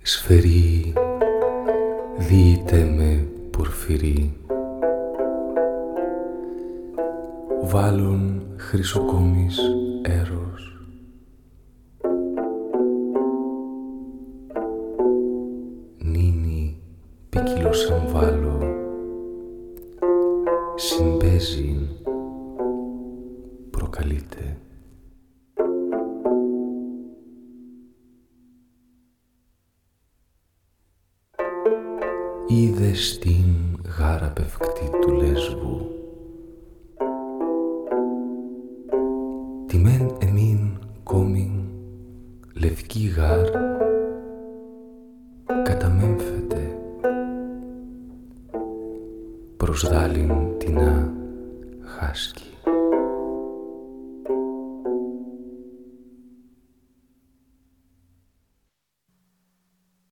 Σφαιρί διείται με πορφυρί, βάλουν χρυσοκόμης έρος. Νίνι ποικιλοσαμβάλω, συμπέζειν προκαλείται. Είδες την γάρα πευκτή του Λέσβου, τι μεν εμήν κόμιν λευκή γάρ καταμέμφεται προς δάλην τεινά χάσκη.